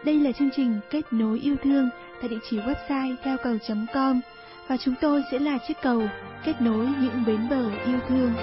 Đây là chương trình Kết nối yêu thương tại địa chỉ website theo cầu.com và chúng tôi sẽ là chiếc cầu kết nối những bến bờ yêu thương.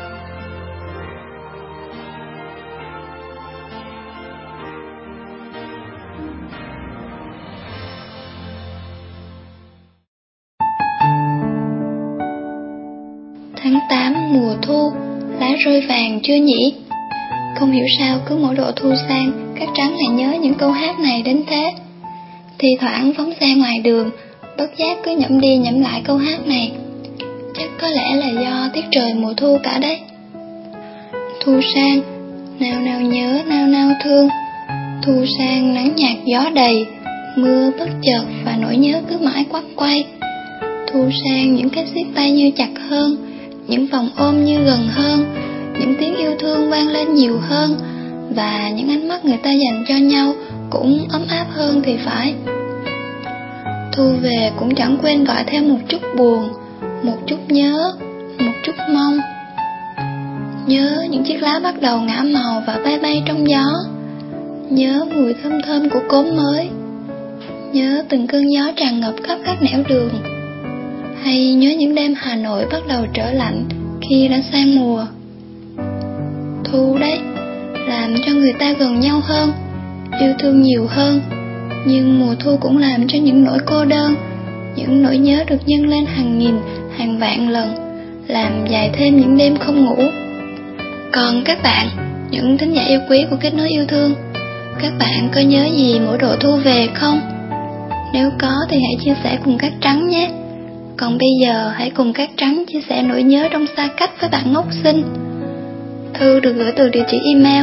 Tháng 8 mùa thu, lá rơi vàng chưa nhỉ? Không hiểu sao cứ mỗi độ thu sang, Cát Trắng lại nhớ những câu hát này đến thế. Thì thoảng phóng xe ngoài đường, bất giác cứ nhẩm đi nhẩm lại câu hát này. Chắc có lẽ là do tiết trời mùa thu cả đấy. Thu sang, nào nào nhớ, nào nào thương. Thu sang nắng nhạt gió đầy, mưa bất chợt và nỗi nhớ cứ mãi quắt quay. Thu sang những cái siết tay như chặt hơn, những vòng ôm như gần hơn, những tiếng yêu thương vang lên nhiều hơn, và những ánh mắt người ta dành cho nhau cũng ấm áp hơn thì phải. Thu về cũng chẳng quên gọi thêm một chút buồn, một chút nhớ, một chút mong. Nhớ những chiếc lá bắt đầu ngả màu và bay bay trong gió. Nhớ mùi thơm thơm của cốm mới. Nhớ từng cơn gió tràn ngập khắp các nẻo đường. Hay nhớ những đêm Hà Nội bắt đầu trở lạnh khi đã sang mùa. Thu đấy, làm cho người ta gần nhau hơn, yêu thương nhiều hơn. Nhưng mùa thu cũng làm cho những nỗi cô đơn, những nỗi nhớ được nhân lên hàng nghìn, hàng vạn lần, làm dài thêm những đêm không ngủ. Còn các bạn, những thính giả yêu quý của Kết nối yêu thương, các bạn có nhớ gì mỗi độ thu về không? Nếu có thì hãy chia sẻ cùng Cát Trắng nhé. Còn bây giờ hãy cùng Cát Trắng chia sẻ nỗi nhớ trong xa cách với bạn Ngốc Xinh. Thư được gửi từ địa chỉ email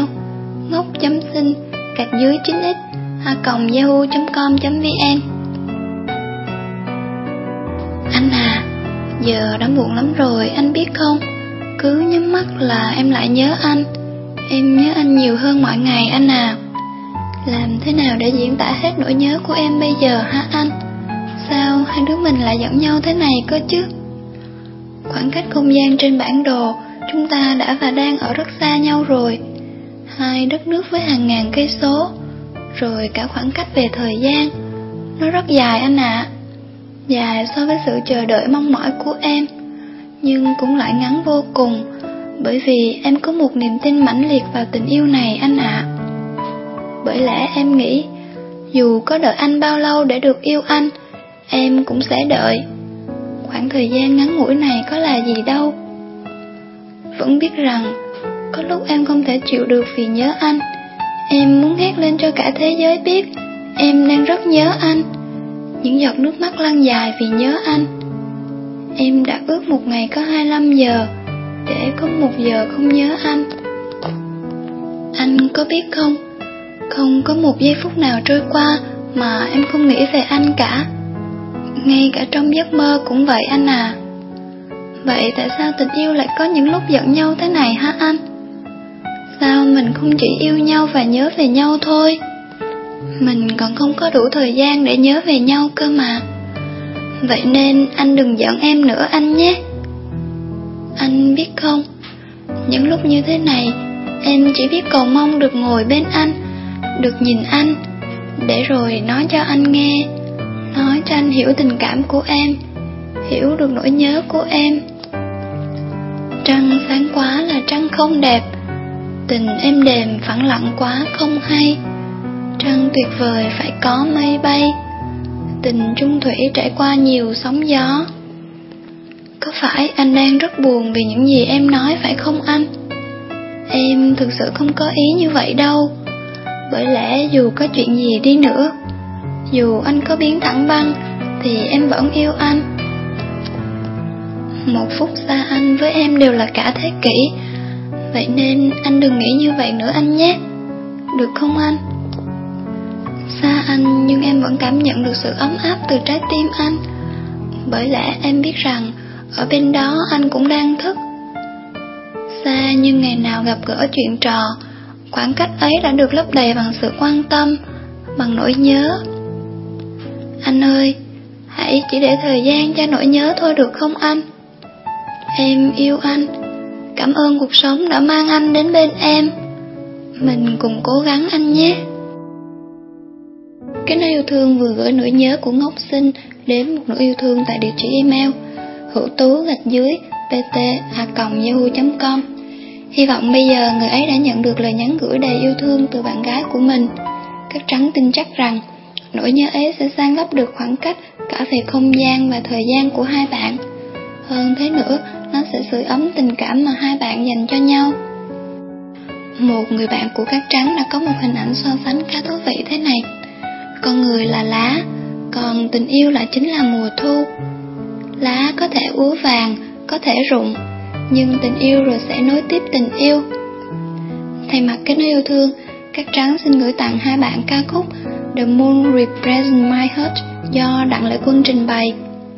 ngốc.xin@9x@yahoo.com.vn. Anh à, giờ đã muộn lắm rồi, anh biết không? Cứ nhắm mắt là em lại nhớ anh. Em nhớ anh nhiều hơn mọi ngày anh à. Làm thế nào để diễn tả hết nỗi nhớ của em bây giờ hả anh? Sao hai đứa mình lại giận nhau thế này cơ chứ? Khoảng cách không gian trên bản đồ, chúng ta đã và đang ở rất xa nhau rồi. Hai đất nước với hàng ngàn cây số. Rồi cả khoảng cách về thời gian, nó rất dài anh ạ. Dài so với sự chờ đợi mong mỏi của em, nhưng cũng lại ngắn vô cùng, bởi vì em có một niềm tin mãnh liệt vào tình yêu này anh ạ. Bởi lẽ em nghĩ, dù có đợi anh bao lâu để được yêu anh, em cũng sẽ đợi. Khoảng thời gian ngắn ngủi này có là gì đâu. Vẫn biết rằng có lúc em không thể chịu được vì nhớ anh. Em muốn hét lên cho cả thế giới biết em đang rất nhớ anh. Những giọt nước mắt lăn dài vì nhớ anh. Em đã ước một ngày có 25 giờ để có 1 giờ không nhớ anh. Anh có biết không, không có một giây phút nào trôi qua mà em không nghĩ về anh cả. Ngay cả trong giấc mơ cũng vậy anh à. Vậy tại sao tình yêu lại có những lúc giận nhau thế này hả anh? Sao mình không chỉ yêu nhau và nhớ về nhau thôi? Mình còn không có đủ thời gian để nhớ về nhau cơ mà. Vậy nên anh đừng giận em nữa anh nhé. Anh biết không, những lúc như thế này, em chỉ biết cầu mong được ngồi bên anh, được nhìn anh, để rồi nói cho anh nghe, nói cho anh hiểu tình cảm của em, hiểu được nỗi nhớ của em. Trăng sáng quá là trăng không đẹp, tình êm đềm phẳng lặng quá không hay. Trăng tuyệt vời phải có mây bay, tình chung thủy trải qua nhiều sóng gió. Có phải anh đang rất buồn vì những gì em nói phải không anh? Em thực sự không có ý như vậy đâu. Bởi lẽ dù có chuyện gì đi nữa, dù anh có biến thẳng băng, thì em vẫn yêu anh. 1 phút xa anh với em đều là cả thế kỷ. Vậy nên anh đừng nghĩ như vậy nữa anh nhé. Được không anh? Xa anh nhưng em vẫn cảm nhận được sự ấm áp từ trái tim anh. Bởi lẽ em biết rằng ở bên đó anh cũng đang thức. Xa nhưng ngày nào gặp gỡ chuyện trò, khoảng cách ấy đã được lấp đầy bằng sự quan tâm, bằng nỗi nhớ. Anh ơi, hãy chỉ để thời gian cho nỗi nhớ thôi được không anh? Em yêu anh. Cảm ơn cuộc sống đã mang anh đến bên em. Mình cùng cố gắng anh nhé. Kết nối yêu thương vừa gửi nỗi nhớ của Ngốc Sinh đến một nỗi yêu thương tại địa chỉ email hữu tú@pt@yahoo.com. Hy vọng bây giờ người ấy đã nhận được lời nhắn gửi đầy yêu thương từ bạn gái của mình. Cát Trắng tin chắc rằng nỗi nhớ ấy sẽ san lấp được khoảng cách cả về không gian và thời gian của hai bạn. Hơn thế nữa, nó sẽ sưởi ấm tình cảm mà hai bạn dành cho nhau. Một người bạn của Cát Trắng đã có một hình ảnh so sánh khá thú vị thế này: con người là lá, còn tình yêu lại chính là mùa thu. Lá có thể úa vàng, có thể rụng, nhưng tình yêu rồi sẽ nối tiếp tình yêu. Thay mặt Kết nối yêu thương, Cát Trắng xin gửi tặng hai bạn ca khúc The Moon Represents My Heart do Đặng Lệ Quân trình bày.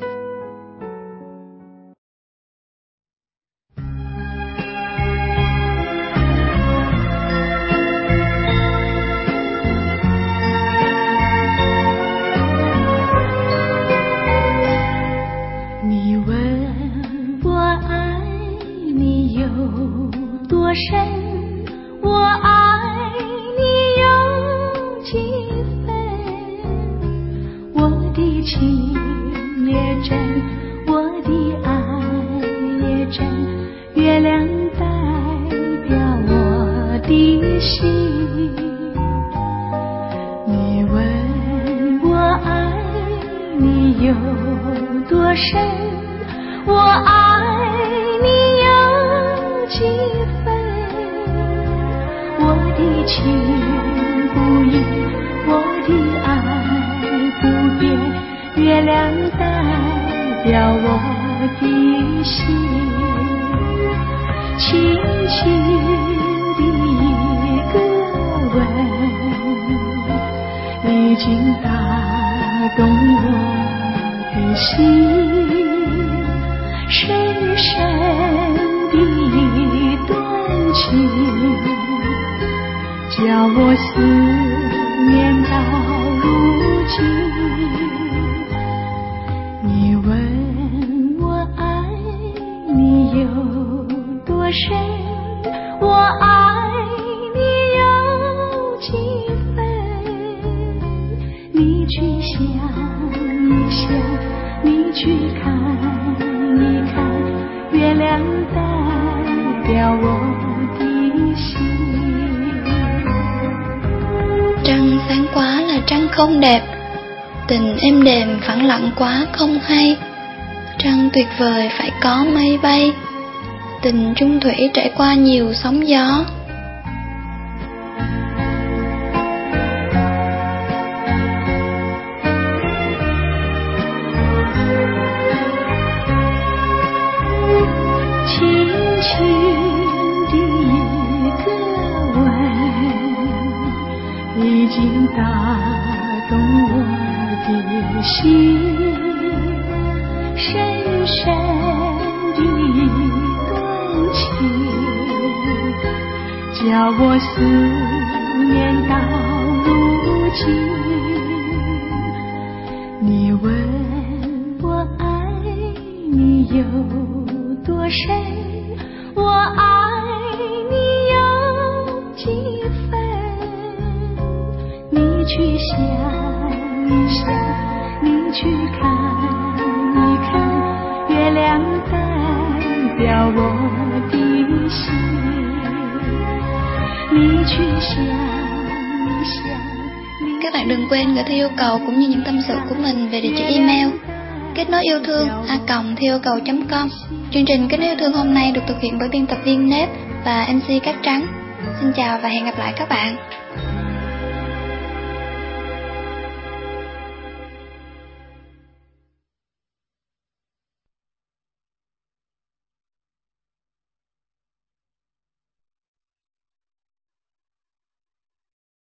Trăng sáng quá là trăng không đẹp, tình êm đềm phẳng lặng quá không hay. Trăng tuyệt vời phải có mây bay, tình chung thủy trải qua nhiều sóng gió. 叫我思念到如今，你问我爱你有多深，我爱你有几分，你去想一想，你去看一看，月亮代表我的心。 Các bạn đừng quên gửi thư yêu cầu cũng như những tâm sự của mình về địa chỉ email kết nối yêu thương @thuyêuccầu.com. Chương trình Kết nối yêu thương hôm nay được thực hiện bởi biên tập viên Nếp và MC Cát Trắng. Xin chào và hẹn gặp lại các bạn.